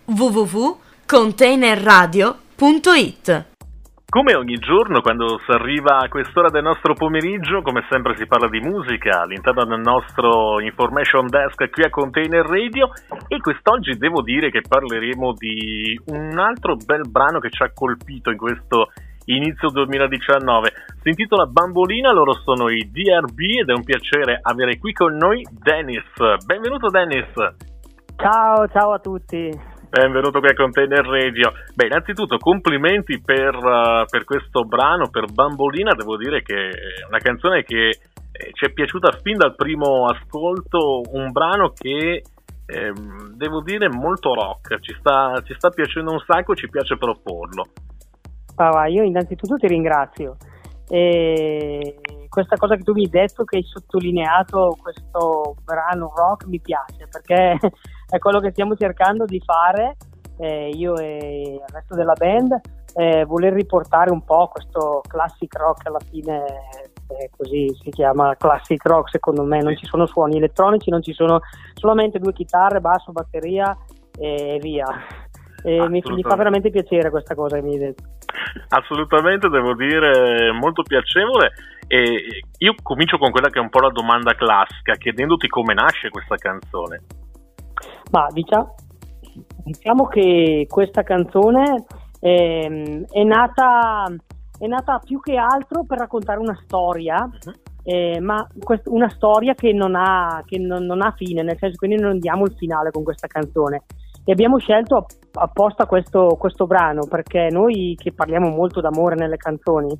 www.containerradio.it. Come ogni giorno, quando si arriva a quest'ora del nostro pomeriggio, come sempre si parla di musica all'interno del nostro Information Desk qui a Container Radio, e quest'oggi devo dire che parleremo di un altro bel brano che ci ha colpito in questo inizio 2019. Si intitola Bambolina, loro sono i DRB ed è un piacere avere qui con noi Dennis. Benvenuto Dennis. Ciao a tutti. Benvenuto qui a Container Radio. Beh, innanzitutto complimenti per questo brano, per Bambolina. Devo dire che è una canzone che ci è piaciuta fin dal primo ascolto, un brano che devo dire molto rock, ci sta piacendo un sacco, ci piace proporlo. Io innanzitutto ti ringrazio. Questa cosa che tu mi hai detto, che hai sottolineato questo brano rock, mi piace, perché è quello che stiamo cercando di fare, io e il resto della band, voler riportare un po' questo classic rock. Alla fine così si chiama classic rock, secondo me. Non ci sono suoni elettronici, non ci sono solamente due chitarre, basso, batteria e via. Mi fa veramente piacere questa cosa che mi hai detto. Assolutamente, devo dire molto piacevole. E io comincio con quella che è un po' la domanda classica, chiedendoti come nasce questa canzone. Ma diciamo che questa canzone è nata più che altro per raccontare una storia, ma una storia che non ha fine, nel senso che noi non diamo il finale con questa canzone. E abbiamo scelto apposta questo brano perché noi, che parliamo molto d'amore nelle canzoni,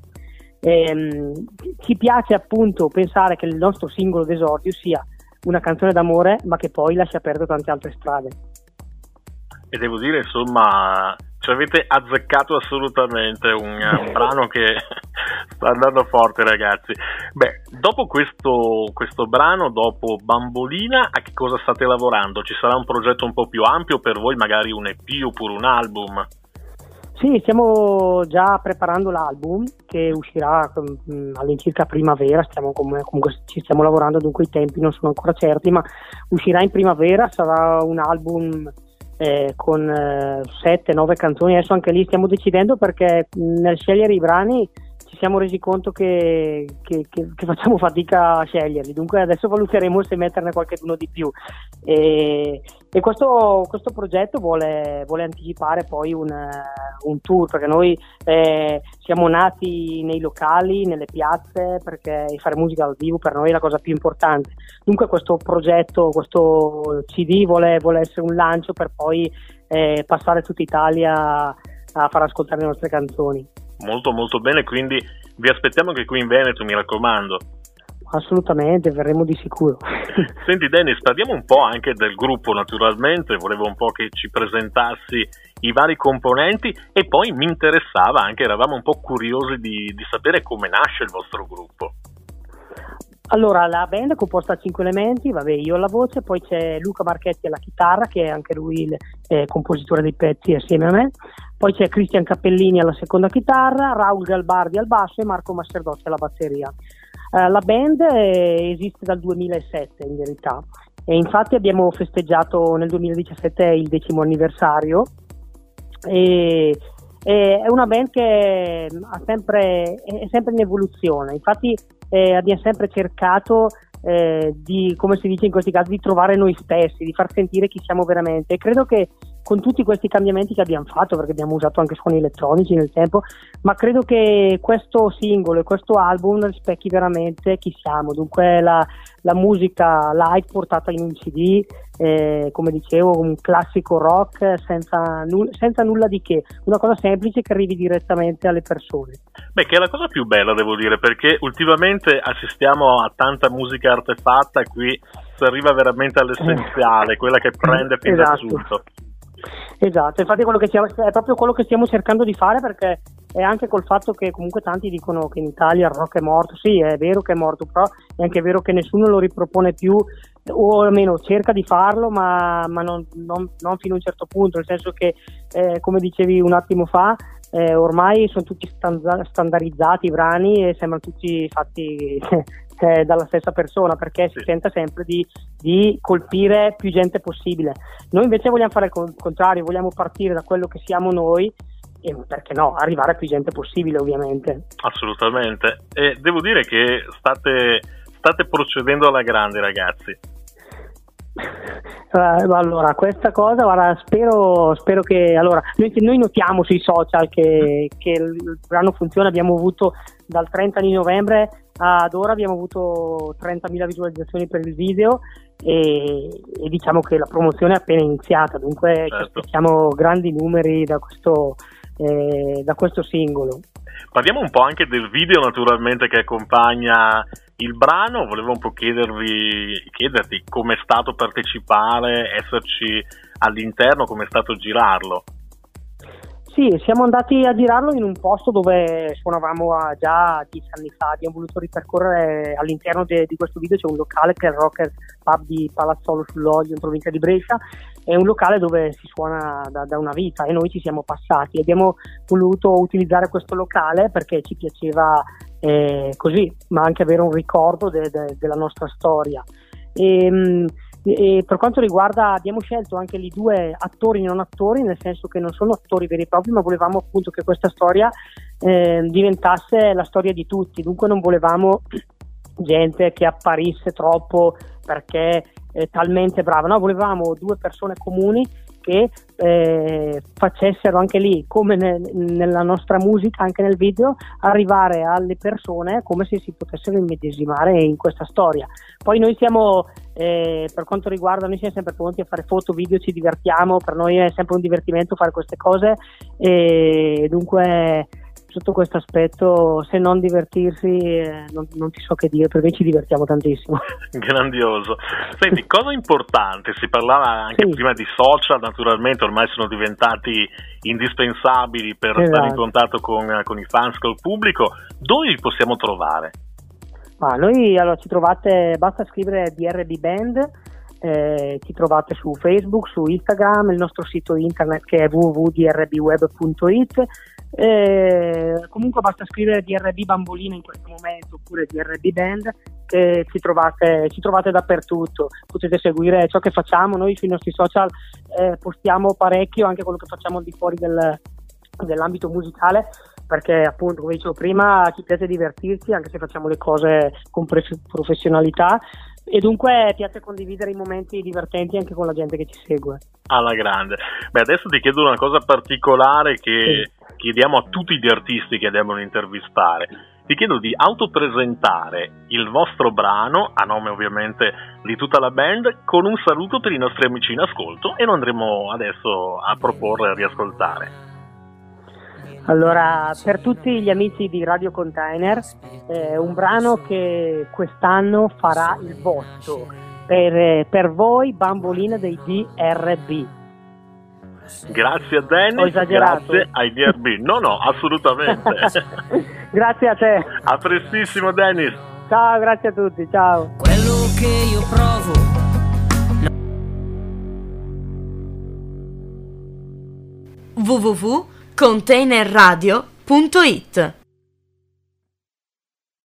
ci piace appunto pensare che il nostro singolo d'esordio sia una canzone d'amore, ma che poi lascia perdere tante altre strade. E devo dire, insomma, ci avete azzeccato assolutamente, un brano che sta andando forte, ragazzi. Beh, dopo questo brano, dopo Bambolina, a che cosa state lavorando? Ci sarà un progetto un po' più ampio per voi, magari un EP oppure un album? Sì, stiamo già preparando l'album che uscirà all'incirca primavera. Comunque ci stiamo lavorando, dunque i tempi non sono ancora certi, ma uscirà in primavera. Sarà un album con 7-9 canzoni. Adesso anche lì stiamo decidendo, perché nel scegliere i brani ci siamo resi conto che facciamo fatica a sceglierli, dunque adesso valuteremo se metterne qualcuno di più, e questo progetto vuole anticipare poi un tour, perché noi siamo nati nei locali, nelle piazze, perché fare musica dal vivo per noi è la cosa più importante. Dunque questo progetto, questo CD vuole essere un lancio per poi passare tutta Italia a far ascoltare le nostre canzoni. Molto molto bene, quindi vi aspettiamo anche qui in Veneto, mi raccomando. Assolutamente, verremo di sicuro. Senti Dennis, parliamo un po' anche del gruppo, naturalmente, volevo un po' che ci presentassi i vari componenti, e poi mi interessava anche, eravamo un po' curiosi di sapere come nasce il vostro gruppo. Allora, la band è composta da 5 elementi, io alla voce, poi c'è Luca Marchetti alla chitarra, che è anche lui il compositore dei pezzi assieme a me, poi c'è Cristian Cappellini alla seconda chitarra, Raul Galbardi al basso e Marco Masserdotti alla batteria. La band esiste dal 2007 in verità, e infatti abbiamo festeggiato nel 2017 il 10° anniversario, e è una band che è sempre in evoluzione. Infatti abbiamo sempre cercato di, come si dice in questi casi, di trovare noi stessi, di far sentire chi siamo veramente, e credo che con tutti questi cambiamenti che abbiamo fatto, perché abbiamo usato anche suoni elettronici nel tempo, ma credo che questo singolo e questo album rispecchi veramente chi siamo. Dunque la musica live portata in un CD, come dicevo, un classico rock senza nulla di che, una cosa semplice che arrivi direttamente alle persone. Beh, che è la cosa più bella, devo dire, perché ultimamente assistiamo a tanta musica artefatta, qui si arriva veramente all'essenziale, quella che prende fin da subito. Esatto, infatti è proprio quello che stiamo cercando di fare, perché è anche col fatto che comunque tanti dicono che in Italia il rock è morto. Sì, è vero che è morto, però è anche vero che nessuno lo ripropone più, o almeno cerca di farlo, ma non fino a un certo punto, nel senso che come dicevi un attimo fa, ormai sono tutti standardizzati i brani e sembrano tutti fatti dalla stessa persona, perché si tenta sempre di colpire più gente possibile. Noi invece vogliamo fare il contrario, vogliamo partire da quello che siamo noi e, perché no, arrivare a più gente possibile, ovviamente. Assolutamente, e devo dire che state procedendo alla grande, ragazzi. Allora, questa cosa, guarda, spero che, allora, noi notiamo sui social che il brano funziona. Abbiamo avuto dal 30 di novembre ad ora abbiamo avuto 30.000 visualizzazioni per il video e diciamo che la promozione è appena iniziata, dunque ci aspettiamo grandi numeri da questo singolo. Parliamo un po' anche del video, naturalmente, che accompagna il brano. Volevo un po' chiederti come è stato partecipare, esserci all'interno, come è stato girarlo. Sì, siamo andati a girarlo in un posto dove suonavamo già 10 anni fa. Abbiamo voluto ripercorrere all'interno di questo video. C'è un locale che è il Rockers Pub di Palazzolo sull'Oglio, in provincia di Brescia. È un locale dove si suona da una vita e noi ci siamo passati. Abbiamo voluto utilizzare questo locale perché ci piaceva così, ma anche avere un ricordo della nostra storia. E per quanto riguarda, abbiamo scelto anche lì 2 attori non attori, nel senso che non sono attori veri e propri, ma volevamo appunto che questa storia diventasse la storia di tutti. Dunque non volevamo gente che apparisse troppo perché è talmente brava, no, volevamo 2 persone comuni che facessero anche lì, come nella nostra musica, anche nel video, arrivare alle persone come se si potessero immedesimare in questa storia. Poi noi siamo, per quanto riguarda, noi siamo sempre pronti a fare foto, video, ci divertiamo, per noi è sempre un divertimento fare queste cose e dunque sotto questo aspetto, se non divertirsi, non ti so che dire, per me ci divertiamo tantissimo. Grandioso. Senti, cosa importante, si parlava anche prima di social, naturalmente ormai sono diventati indispensabili per stare in contatto con i fans, col pubblico. Dove vi possiamo trovare? Noi, allora, ci trovate, basta scrivere DRB Band, ci trovate su Facebook, su Instagram, il nostro sito internet che è www.drbweb.it. Comunque basta scrivere DRB Bambolina in questo momento oppure DRB Band, che ci trovate dappertutto. Potete seguire ciò che facciamo. Noi sui nostri social postiamo parecchio anche quello che facciamo al di fuori dell'ambito musicale, perché appunto, come dicevo prima, ci piace divertirsi anche se facciamo le cose con professionalità e dunque piace condividere i momenti divertenti anche con la gente che ci segue. Alla grande. Adesso ti chiedo una cosa particolare che chiediamo a tutti gli artisti che andiamo a intervistare. Ti chiedo di autopresentare il vostro brano, a nome ovviamente di tutta la band, con un saluto per i nostri amici in ascolto, e lo andremo adesso a proporre e a riascoltare. Allora, per tutti gli amici di Radio Container, un brano che quest'anno farà il voto per voi, Bambolina dei DRB. Grazie a Dennis, grazie ai DRB. No, assolutamente. Grazie a te. A prestissimo, Dennis. Ciao, grazie a tutti, ciao. Quello che io provo. www.containerradio.it